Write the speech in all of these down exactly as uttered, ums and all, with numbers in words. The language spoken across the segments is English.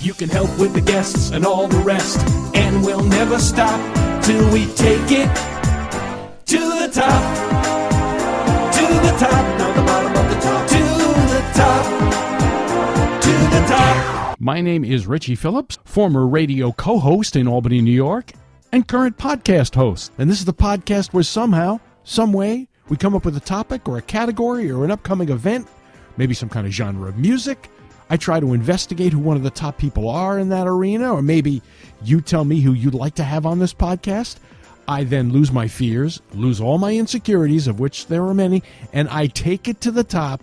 You can help with the guests and all the rest, and we'll never stop till we take it to the top, to the top, not the bottom of the top, to the top, to the top. My name is Richie Phillips, former radio co-host in Albany, New York, and current podcast host. And this is the podcast where somehow, some way, we come up with a topic or a category or an upcoming event, maybe some kind of genre of music. I try to investigate who one of the top people are in that arena, or maybe you tell me who you'd like to have on this podcast. I then lose my fears, lose all my insecurities, of which there are many, and I take it to the top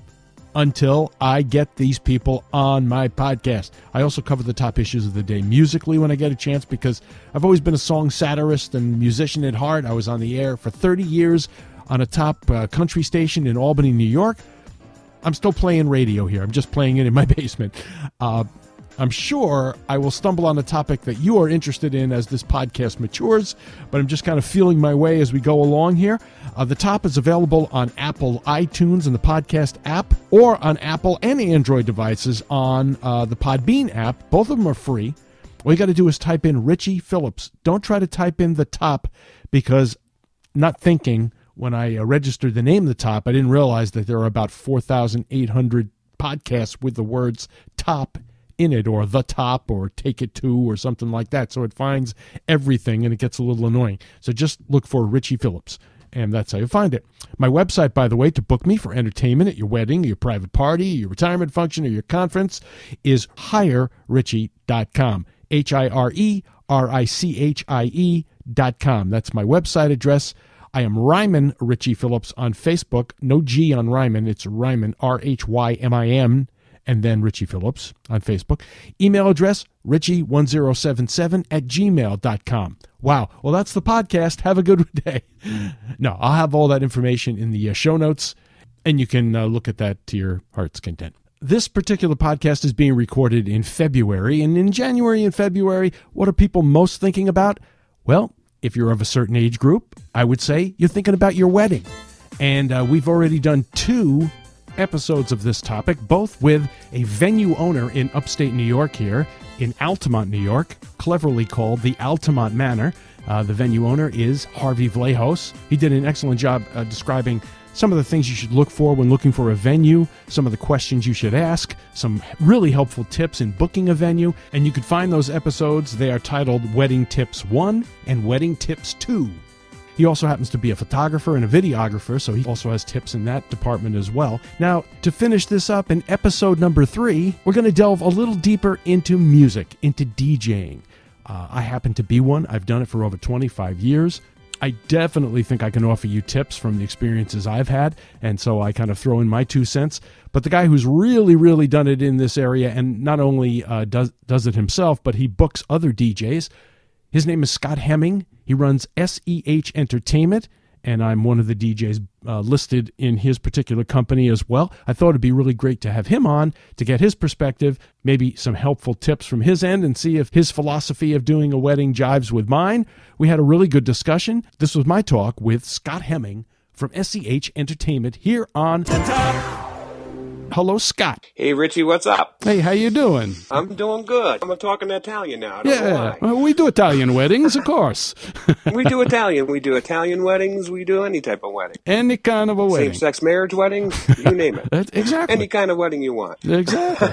until I get these people on my podcast. I also cover the top issues of the day musically when I get a chance, because I've always been a song satirist and musician at heart. I was on the air for thirty years on a top uh, country station in Albany, New York. I'm still playing radio here. I'm just playing it in my basement. Uh, I'm sure I will stumble on a topic that you are interested in as this podcast matures, but I'm just kind of feeling my way as we go along here. Uh, the top is available on Apple iTunes and the podcast app, or on Apple and Android devices on uh, the Podbean app. Both of them are free. All you got to do is type in Richie Phillips. Don't try to type in the top, because not thinking, when I uh, registered the name of the top, I didn't realize that there are about four thousand eight hundred podcasts with the words top in it, or the top, or take it to, or something like that. So it finds everything, and it gets a little annoying. So just look for Richie Phillips, and that's how you find it. My website, by the way, to book me for entertainment at your wedding, your private party, your retirement function, or your conference is hire richie dot com. H I R E R I C H I E dot com. That's my website address. I am Ryman Richie Phillips on Facebook. No G on Ryman. It's Ryman, R H Y M I N, and then Richie Phillips on Facebook. Email address, richie one zero seven seven at gmail dot com. Wow. Well, that's the podcast. Have a good day. No, I'll have all that information in the uh, show notes, and you can uh, look at that to your heart's content. This particular podcast is being recorded in February, and in January and February, what are people most thinking about? Well, if you're of a certain age group, I would say you're thinking about your wedding. And uh, we've already done two episodes of this topic, both with a venue owner in upstate New York here, in Altamont, New York, cleverly called the Altamont Manor. Uh, the venue owner is Harvey Vlahos. He did an excellent job uh, describing some of the things you should look for when looking for a venue, some of the questions you should ask, some really helpful tips in booking a venue, and you can find those episodes. They are titled Wedding Tips one and Wedding Tips two. He also happens to be a photographer and a videographer, so he also has tips in that department as well. Now, to finish this up, in episode number three, we're going to delve a little deeper into music, into DJing. Uh, I happen to be one. I've done it for over twenty-five years. I definitely think I can offer you tips from the experiences I've had, and so I kind of throw in my two cents. But the guy who's really, really done it in this area, and not only uh, does does it himself, but he books other D Js, his name is Scott Hemming. He runs S E H Entertainment, and I'm one of the D Js uh, listed in his particular company as well. I thought it'd be really great to have him on to get his perspective, maybe some helpful tips from his end, and see if his philosophy of doing a wedding jives with mine. We had a really good discussion. This was my talk with Scott Hemming from S E H Entertainment here on The Top. Hello, Scott. Hey, Richie, what's up? Hey, how you doing? I'm doing good. I'm talking Italian now. I don't know Yeah, why. well, we do Italian weddings, of course. We do Italian. We do Italian weddings. We do any type of wedding. Any kind of a wedding. Same-sex marriage weddings. You name it. That's, exactly. Any kind of wedding you want. Exactly.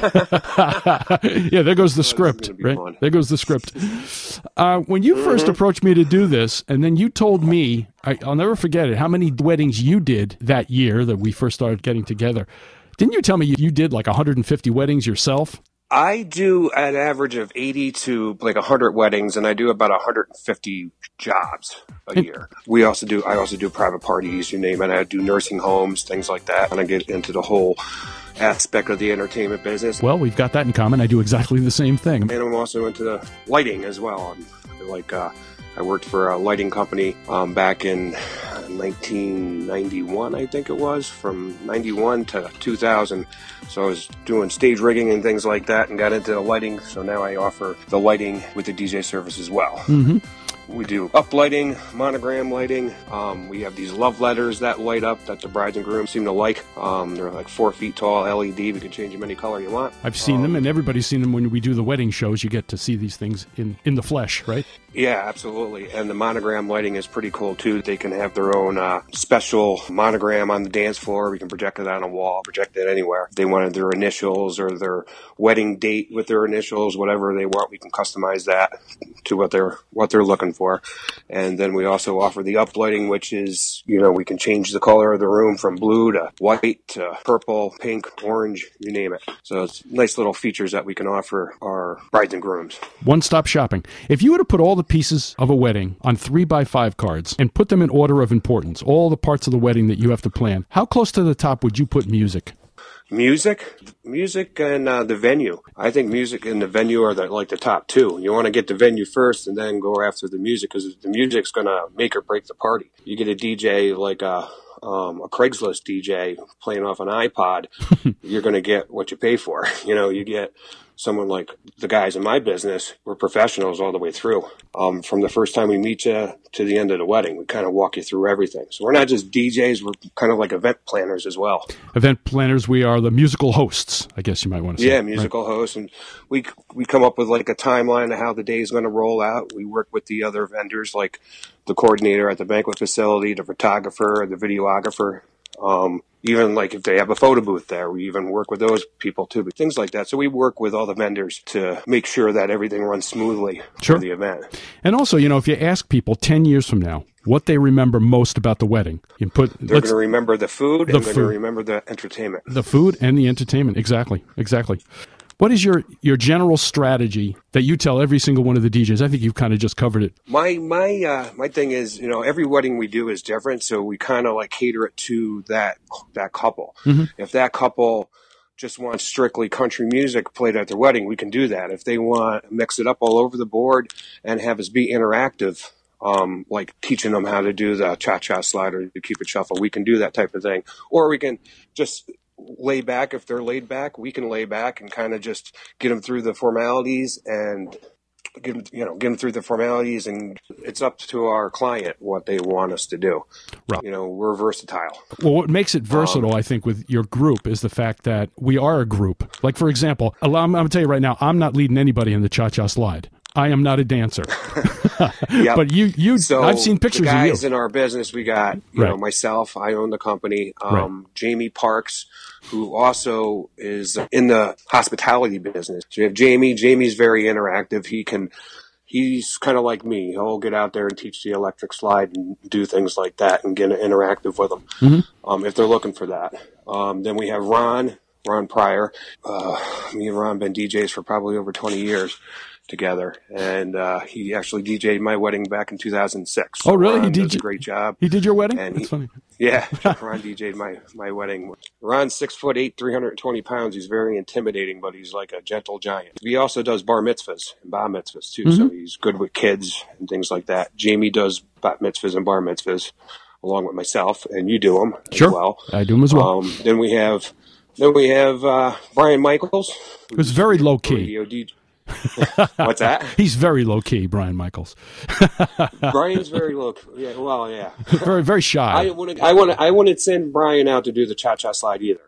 Yeah, there goes the Oh, script, this is gonna be right? fun. There goes the script. Uh, when you first Mm-hmm. approached me to do this, and then you told me, I, I'll never forget it, how many weddings you did that year that we first started getting together. Didn't you tell me you did like one hundred fifty weddings yourself? I do an average of eighty to like one hundred weddings, and I do about one hundred fifty jobs a And- year. We also do, I also do private parties, you name it. I do nursing homes, things like that. And I get into the whole aspect of the entertainment business. Well, we've got that in common. I do exactly the same thing. And I'm also into the lighting as well. I'm, like, uh, I worked for a lighting company um, back in nineteen ninety-one, I think it was, from ninety-one to two thousand. So I was doing stage rigging and things like that and got into the lighting. So now I offer the lighting with the D J service as well. Mm-hmm. we do up lighting, monogram lighting. Um, we have these love letters that light up that the brides and grooms seem to like. Um, they're like four feet tall, L E D. We can change them any color you want. I've seen um, them, and everybody's seen them when we do the wedding shows. You get to see these things in, in the flesh, right? Yeah, absolutely. And the monogram lighting is pretty cool, too. They can have their own uh, special monogram on the dance floor. We can project it on a wall, project it anywhere. If they wanted their initials or their wedding date with their initials, whatever they want, we can customize that to what they're what they're looking for. And then we also offer the uplighting, which is, you know, we can change the color of the room from blue to white to purple, pink, orange, you name it. So it's nice little features that we can offer our brides and grooms. One-stop shopping. If you were to put all the pieces of a wedding on three by five cards and put them in order of importance, all the parts of the wedding that you have to plan, how close to the top would you put music? Music, music, and uh, the venue. I think music and the venue are the, like the top two. You want to get the venue first, and then go after the music, because the music's going to make or break the party. You get a D J like a um, a Craigslist D J playing off an iPod, you're going to get what you pay for. You know, you get someone like the guys in my business, we're professionals all the way through. Um, from the first time we meet you to the end of the wedding, we kind of walk you through everything. So we're not just D Js, we're kind of like event planners as well. Event planners, we are the musical hosts, I guess you might want to say. Yeah, musical right? hosts. And we we come up with like a timeline of how the day is going to roll out. We work with the other vendors, like the coordinator at the banquet facility, the photographer, the videographer. Um, even like if they have a photo booth there, we even work with those people too, but things like that. So we work with all the vendors to make sure that everything runs smoothly sure. for the event. And also, you know, if you ask people ten years from now what they remember most about the wedding, you put they're going to remember the food the and they're food. going to remember the entertainment. The food and the entertainment. Exactly. Exactly. What is your, your general strategy that you tell every single one of the D Js? I think you've kind of just covered it. My my uh, my thing is, you know, every wedding we do is different, so we kind of like cater it to that that couple. Mm-hmm. If that couple just wants strictly country music played at their wedding, we can do that. If they want to mix it up all over the board and have us be interactive, um, like teaching them how to do the cha-cha slide or the keep it shuffle, we can do that type of thing. Or we can just lay back. If they're laid back, we can lay back and kind of just get them through the formalities and get them, you know, get them through the formalities. And it's up to our client what they want us to do. Right. You know, we're versatile. Well, what makes it versatile, um, I think, with your group is the fact that we are a group. Like, for example, I'm, I'm going to tell you right now, I'm not leading anybody in the cha-cha slide. I am not a dancer. Yep. But you, you, so I've seen pictures the guys of you. in our business, we got, you right. know, myself, I own the company, um, right. Jamie Parks, who also is in the hospitality business. So you have Jamie. Jamie's very interactive. He can, he's kind of like me. He'll get out there and teach the electric slide and do things like that and get interactive with them, mm-hmm. um, if they're looking for that. Um, then we have Ron, Ron Pryor. Uh, me and Ron been D Js for probably over twenty years. Together, and uh, he actually D J'd my wedding back in two thousand six. So oh, really? Ron he did does a great job. He did your wedding? And That's he, funny. Yeah, Ron D J'd my my wedding. Ron's six foot eight, three hundred twenty pounds. He's very intimidating, but he's like a gentle giant. He also does bar mitzvahs and bar mitzvahs too, mm-hmm. so he's good with kids and things like that. Jamie does bat mitzvahs and bar mitzvahs along with myself, and you do them sure. as well. I do them as well. Um, then we have then we have uh, Brian Michaels. It was very low key. Radio D J. What's that? He's very low key, Brian Michaels. Brian's very low. Yeah, well, yeah. very, very shy. I want to. I want to. I want to send Brian out to do the cha-cha slide either.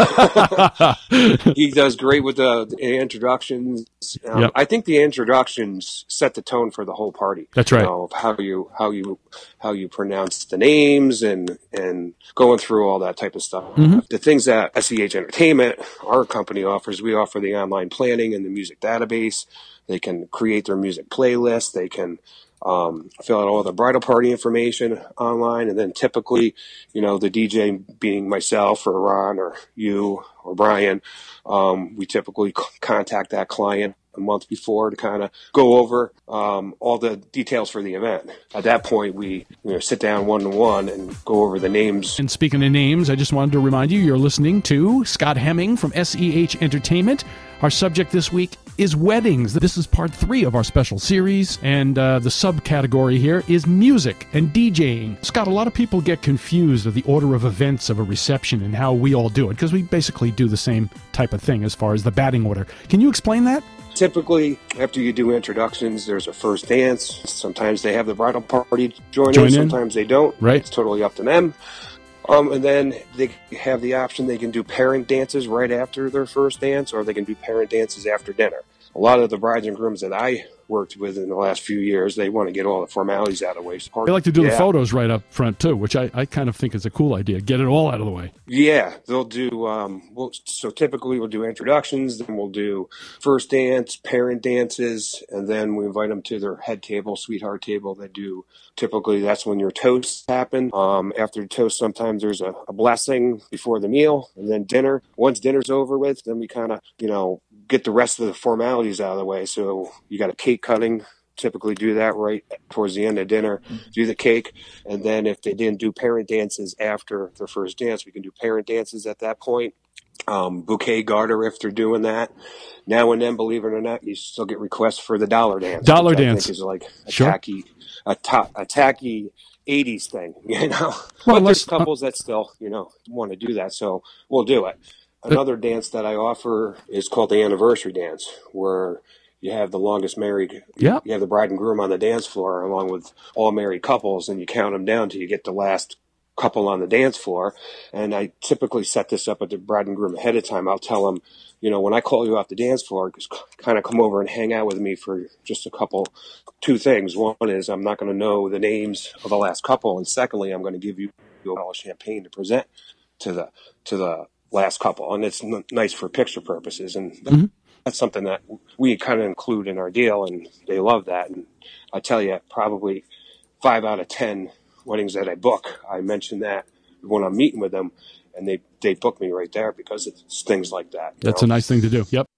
He does great with the, the introductions. Um, yep. I think the introductions set the tone for the whole party. That's right. You know, how you how you how you pronounce the names and and going through all that type of stuff. Mm-hmm. The things that S E H Entertainment, our company, offers, we offer the online planning and the music database. They can create their music playlist. They can um, fill out all the bridal party information online. And then typically, you know, the D J being myself or Ron or you or Brian, um, we typically c- contact that client a month before to kind of go over um, all the details for the event. At that point, we you know, sit down one-to-one and go over the names. And speaking of names, I just wanted to remind you, you're listening to Scott Hemming from S E H Entertainment. Our subject this week is weddings. This is part three of our special series, and uh, the subcategory here is music and DJing. Scott, a lot of people get confused of the order of events of a reception and how we all do it, because we basically do the same type of thing as far as the batting order. Can you explain that? typically, after you do introductions, there's a first dance. Sometimes they have the bridal party join, join in. in. Sometimes they don't. Right. It's totally up to them. Um, and then they have the option, they can do parent dances right after their first dance, or they can do parent dances after dinner. A lot of the brides and grooms that I worked with in the last few years, they want to get all the formalities out of the way. They like to do yeah. the photos right up front, too, which I, I kind of think is a cool idea. Get it all out of the way. Yeah, they'll do, um, we'll, so typically we'll do introductions, then we'll do first dance, parent dances, and then we invite them to their head table, sweetheart table. They do, typically that's when your toasts happen. Um, after the toast, sometimes there's a, a blessing before the meal, and then dinner. Once dinner's over with, then we kind of, you know, get the rest of the formalities out of the way. So you got a cake cutting, typically do that right towards the end of dinner, do the cake. And then if they didn't do parent dances after their first dance, we can do parent dances at that point. Um, bouquet garter if they're doing that. Now and then, believe it or not, you still get requests for the dollar dance. Dollar which dance. I think is like a Sure. tacky, a, ta- a tacky eighties thing, you know. Well, but unless- there's couples that still, you know, want to do that, so we'll do it. Another dance that I offer is called the anniversary dance, where you have the longest married, Yeah. you have the bride and groom on the dance floor along with all married couples, and you count them down till you get the last couple on the dance floor. And I typically set this up with the bride and groom ahead of time. I'll tell them, you know, when I call you off the dance floor, just kind of come over and hang out with me for just a couple, two things. One is I'm not going to know the names of the last couple, and secondly, I'm going to give you a bottle of champagne to present to the to the last couple, and it's n- nice for picture purposes, and Mm-hmm. that's something that we kind of include in our deal, and they love that. And I tell you, probably five out of ten weddings that I book, I mention that when I'm meeting with them, and they they book me right there because it's things like that. That's know? a nice thing to do. Yep.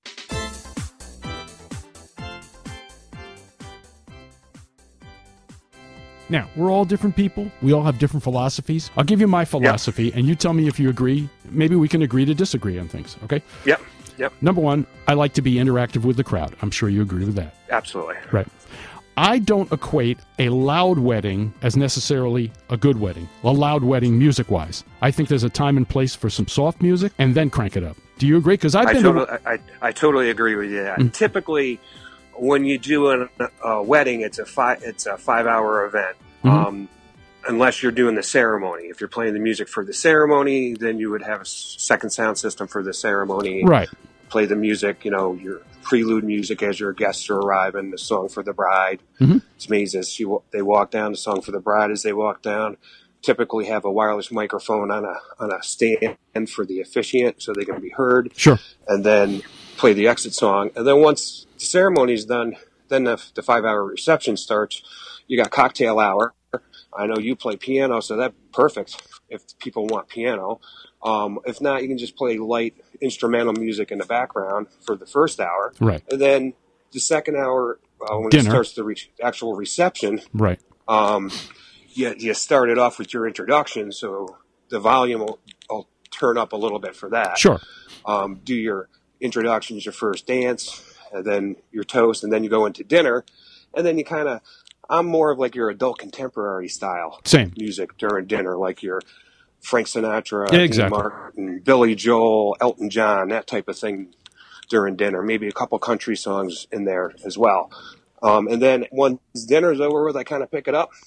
Now, we're all different people. We all have different philosophies. I'll give you my philosophy, and you tell me if you agree. Maybe we can agree to disagree on things, okay? Yep, yep, Number one, I like to be interactive with the crowd. I'm sure you agree with that. absolutely. Right. I don't equate a loud wedding as necessarily a good wedding, a loud wedding music-wise. I think there's a time and place for some soft music, and then crank it up. Do you agree? Because I've I been totally, to... I, I totally agree with you. Mm. Typically, when you do a, a wedding, it's a five it's a five hour event. Mhm. Um, unless you're doing the ceremony. If you're playing the music for the ceremony, then you would have a s- second sound system for the ceremony. Right. Play the music, you know, your prelude music as your guests are arriving, the song for the bride. Mhm. It's amazing. As you, they walk down, the song for the bride as they walk down. Typically have a wireless microphone on a on a stand for the officiant so they can be heard. Sure. And then play the exit song. And then once the ceremony's done, then the, the five-hour reception starts. You got cocktail hour. I know you play piano, so that's perfect if people want piano. Um, if not, you can just play light instrumental music in the background for the first hour. Right. And then the second hour, uh, when Dinner. it starts the re- actual reception, Right. um, you, you start it off with your introduction, so the volume will, will turn up a little bit for that. Sure. Um, do your introductions, your first dance, and then your toast, and then you go into dinner, and then you kind of, I'm more of like your adult contemporary style Same. music during dinner, like your Frank Sinatra, Yeah, Dean exactly. Martin, Billy Joel, Elton John, that type of thing during dinner. Maybe a couple country songs in there as well. Um, and then once dinner's over with, I kind of pick it up,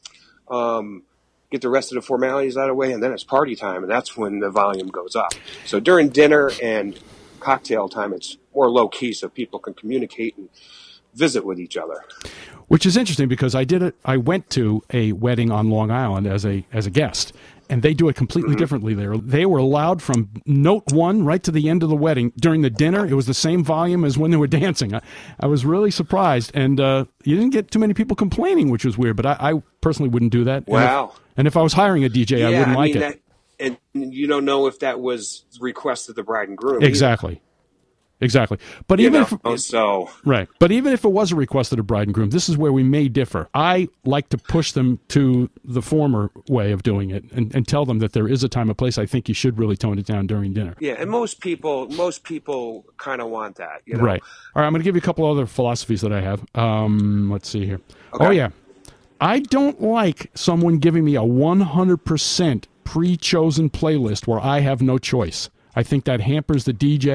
um, get the rest of the formalities out of the way, and then it's party time, and that's when the volume goes up. So during dinner and cocktail time, it's more low-key so people can communicate and visit with each other. Which is interesting because I did it. I went to a wedding on Long Island as a as a guest, and they do it completely Mm-hmm. differently there. They were allowed from note one right to the end of the wedding. During the dinner, it was the same volume as when they were dancing. I, I was really surprised, and uh, you didn't get too many people complaining, which was weird. But I, I personally wouldn't do that. And if- Wow. And if, I was hiring a D J, I wouldn't like mean, it. That, and you don't know if that was request of the bride and groom. either, Exactly. Exactly. But you even know? if so Right. But even if it was a request of the bride and groom, this is where we may differ. I like to push them to the former way of doing it and, and tell them that there is a time and place. I think you should really tone it down during dinner. yeah, and most people, most people kind of want that, you know. Right. All right. I'm going to give you a couple other philosophies that I have. Um, let's see here. Okay. Oh, yeah. I don't like someone giving me a one hundred percent pre-chosen playlist where I have no choice. I think that hampers the D J,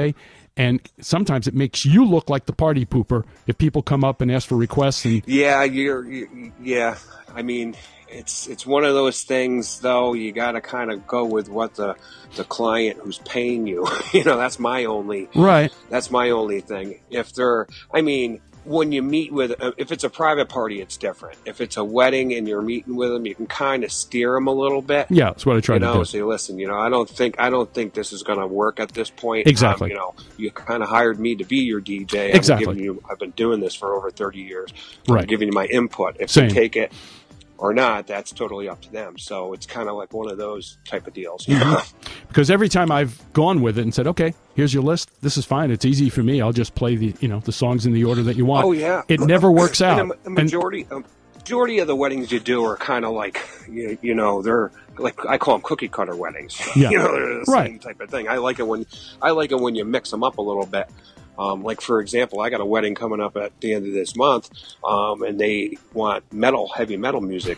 And sometimes it makes you look like the party pooper if people come up and ask for requests. And yeah, you're, you, yeah. I mean, it's it's one of those things, though. You got to kind of go with what the the client who's paying you. you know, that's my only right. That's my only thing. If they're, I mean, when you meet with, if it's a private party, it's different. If it's a wedding and you're meeting with them, you can kind of steer them a little bit. Yeah, that's what I try you to know, do. Say, listen, you know, I don't think I don't think this is going to work at this point. Exactly. Um, you know, you kind of hired me to be your D J. Exactly. I'm giving you, I've been doing this for over thirty years. Right. I'm giving you my input. If Same. you take it or not, that's totally up to them. So it's kind of like one of those type of deals. You know? Because every time I've gone with it and said, okay, here's your list. This is fine. It's easy for me. I'll just play the you know the songs in the order that you want. Oh, yeah. It never works out. And a, a majority, a majority of the weddings you do are kind of like, you, you know, they're like, I call them cookie cutter weddings. Yeah. you know, they're the Right. same type of thing. I like it when, I like it when you mix them up a little bit. Um, like, for example, I got a wedding coming up at the end of this month, um, and they want metal, heavy metal music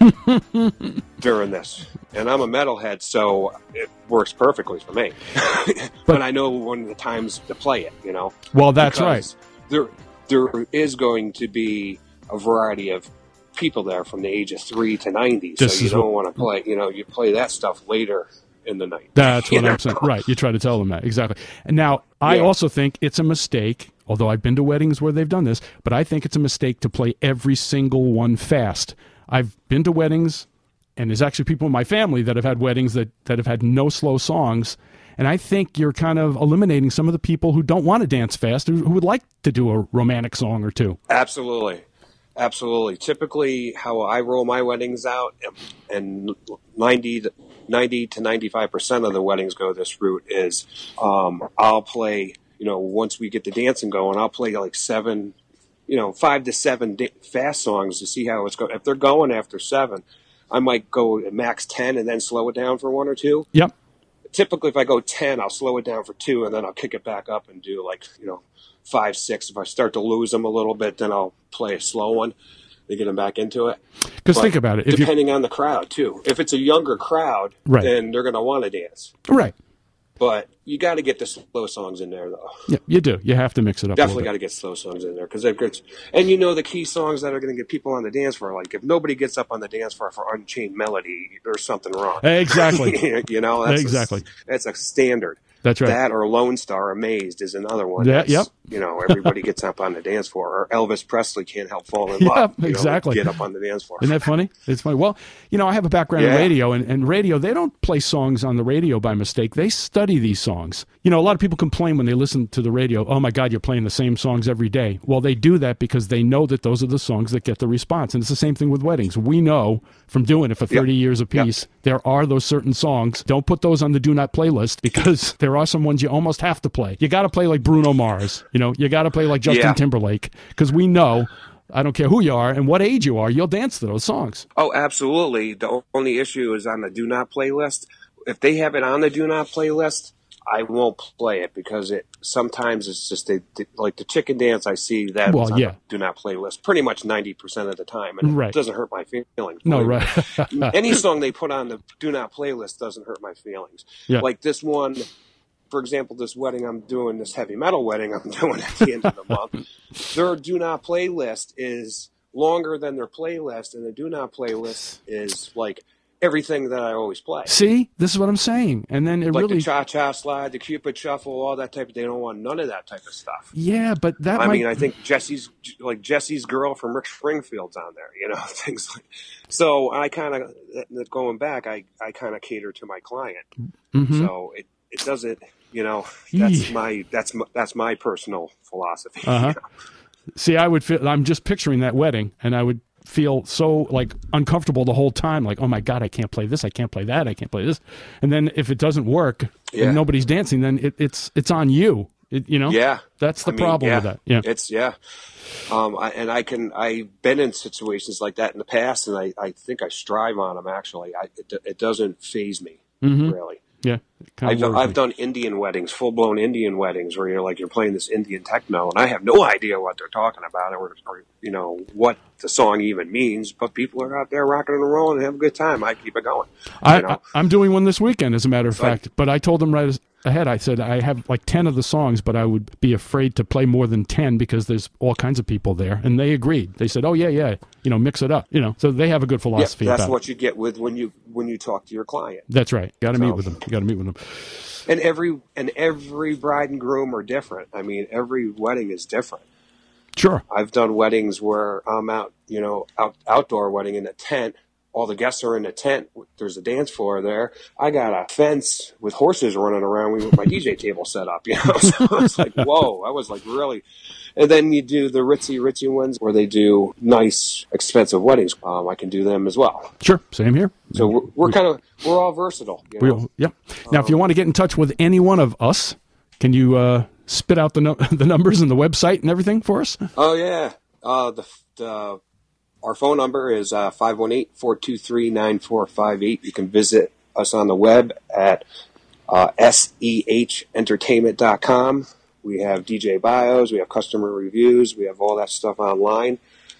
during this. And I'm a metalhead, so it works perfectly for me. but, but I know when the times to play it, you know. Well, that's because right. There, there is going to be a variety of people there from the age of three to ninety. This so you is don't what- want to play, you know, you play that stuff later in the night. That's You what know? I'm saying. Right. You try to tell them that. Exactly. And now, I Yeah. also think it's a mistake, although I've been to weddings where they've done this, but I think it's a mistake to play every single one fast. I've been to weddings, and there's actually people in my family that have had weddings that, that have had no slow songs. And I think you're kind of eliminating some of the people who don't want to dance fast, who, who would like to do a romantic song or two. Absolutely. Absolutely. Typically, how I roll my weddings out, and ninety to ninety-five percent of the weddings go this route, is um, I'll play, you know, once we get the dancing going, I'll play like seven, you know, five to seven da- fast songs to see how it's going. If they're going after seven, I might go at max ten and then slow it down for one or two. Yep. Typically, if I go ten, I'll slow it down for two, and then I'll kick it back up and do like, you know, five, six. If I start to lose them a little bit, then I'll play a slow one to get them back into it. Because But think about it. If you depending on the crowd, too. If it's a younger crowd, Right. then they're going to want to dance. Right. But you got to get the slow songs in there, though. Yeah, you do. You have to mix it up Definitely a got little to get slow songs in there. Cause it gets, and you know the key songs that are going to get people on the dance floor. Like, if nobody gets up on the dance floor for Unchained Melody, there's something wrong. bit. Exactly. you know, that's Exactly. A, that's a standard. That's right. That or Lone Star Amazed is another one. Yeah, that's, yep. You know, everybody gets up on the dance floor. Or Elvis Presley Can't Help Falling in Yeah, Love. you know, exactly. Get up on the dance floor. Isn't that funny? It's funny. Well, you know, I have a background in Yeah. radio, and, and radio, they don't play songs on the radio by mistake. They study these songs. You know, a lot of people complain when they listen to the radio, oh my God, you're playing the same songs every day. Well, they do that because they know that those are the songs that get the response. And it's the same thing with weddings. We know from doing it for thirty years apiece, there are those certain songs. Don't put those on the do not playlist because there are some ones you almost have to play. You got to play like Bruno Mars. You know, you got to play like Justin Yeah. Timberlake because we know, I don't care who you are and what age you are, you'll dance to those songs. Oh, absolutely. The only issue is on the do not playlist. If they have it on the do not playlist, I won't play it because it sometimes it's just a, like the chicken dance. I see that Well, it's on yeah. the do not playlist pretty much ninety percent of the time, and Right. it doesn't hurt my feelings. No, believe right. me. Any song they put on the do not playlist doesn't hurt my feelings. Yeah. Like this one, for example, this wedding I'm doing, this heavy metal wedding I'm doing at the end of the month, their do not playlist is longer than their playlist, and the do not playlist is like everything that I always play. See, this is what I'm saying. And then it Like really, the cha-cha slide, the Cupid shuffle, all that type of. They don't want none of that type of stuff. yeah, but that I might, mean, I think Jesse's like Jesse's girl from Rick Springfield's on there, you know, things like. So I kind of going back, I I kind of cater to my client. Mhm. So it it doesn't, you know, that's Yee. my that's my, that's my personal philosophy. Uh-huh. you know? see, I would feel, I'm just picturing that wedding and I would feel so like uncomfortable the whole time. Like, oh my God, I can't play this. I can't play that. I can't play this. And then if it doesn't work Yeah. and nobody's dancing, then it, it's, it's on you. It, you know, Yeah, that's the I mean, problem yeah. with that. Yeah. It's yeah. Um, I, and I can I've been in situations like that in the past, and I, I think I strive on them. Actually, I, it, it doesn't faze me Mhm. really. Yeah. It kinda I've done, worries I've me. done Indian weddings, full blown Indian weddings, where you're like you're playing this Indian techno, and I have no idea what they're talking about, or, or you know what the song even means. But people are out there rocking and rolling and have a good time. I keep it going. I, you know? I, I'm doing one this weekend, as a matter of Like- fact. But I told them right, as, ahead. I said I have like ten of the songs, but I would be afraid to play more than ten because there's all kinds of people there. And they agreed. They said, oh, yeah, yeah, you know, mix it up. You know, so they have a good philosophy yeah, that's about what it. you get with when you when you talk to your client. That's right. Got to So- meet with them. You got to meet with them. And every and every bride and groom are different. I mean, every wedding is different. Sure. I've done weddings where I'm out, you know, out outdoor wedding in a tent. All the guests are in a tent. There's a dance floor there. I got a fence with horses running around with my D J table set up, you know. So it's like, whoa, I was like really. And then you do the ritzy, ritzy ones where they do nice, expensive weddings. Um, I can do them as well. Sure. Same here. So we're, we're kind of we're all versatile. You know? We'll, yeah. Now, if you want to get in touch with any one of us, can you uh, spit out the no- the numbers and the website and everything for us? Oh yeah. Uh, the, the our phone number is uh, five one eight, four two three, nine four five eight. You can visit us on the web at uh, S E H entertainment dot com. We have D J bios, we have customer reviews, we have all that stuff online.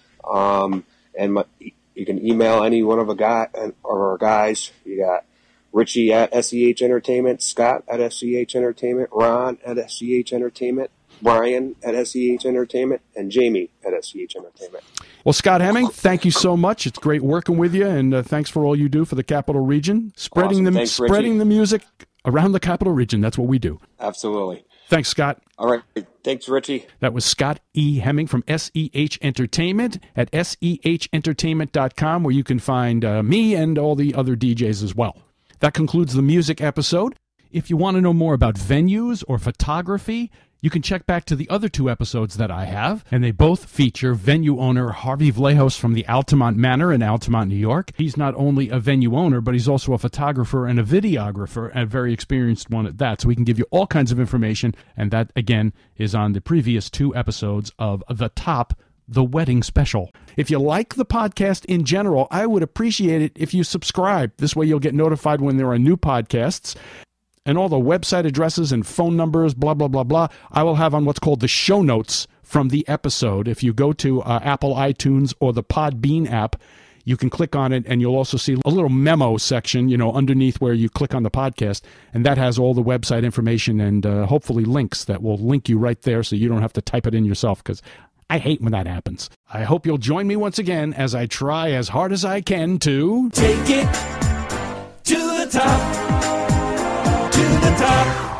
Um, and my, you can email any one of a guy or our guys. You got Richie at S E H Entertainment, Scott at S E H Entertainment, Ron at S E H Entertainment, Brian at S E H Entertainment, and Jamie at S E H Entertainment. Well, Scott Hemming, thank you so much. It's great working with you, and uh, thanks for all you do for the Capital Region, spreading Awesome. the Thanks, spreading Richie. the music around the Capital Region. That's what we do. Absolutely. Thanks, Scott. All right. Thanks, Richie. That was Scott E. Hemming from S E H Entertainment at S E H entertainment dot com, where you can find uh, me and all the other D Js as well. That concludes the music episode. If you want to know more about venues or photography, you can check back to the other two episodes that I have, and they both feature venue owner Harvey Vlahos from the Altamont Manor in Altamont, New York. He's not only a venue owner, but he's also a photographer and a videographer, and a very experienced one at that. So we can give you all kinds of information, and that, again, is on the previous two episodes of The Top, the Wedding Special. If you like the podcast in general, I would appreciate it if you subscribe. This way you'll get notified when there are new podcasts. And all the website addresses and phone numbers, blah, blah, blah, blah, I will have on what's called the show notes from the episode. If you go to uh, Apple iTunes or the Podbean app, you can click on it, and you'll also see a little memo section, you know, underneath where you click on the podcast, and that has all the website information and uh, hopefully links that will link you right there so you don't have to type it in yourself, because I hate when that happens. I hope you'll join me once again as I try as hard as I can to Take it to the top, to the top.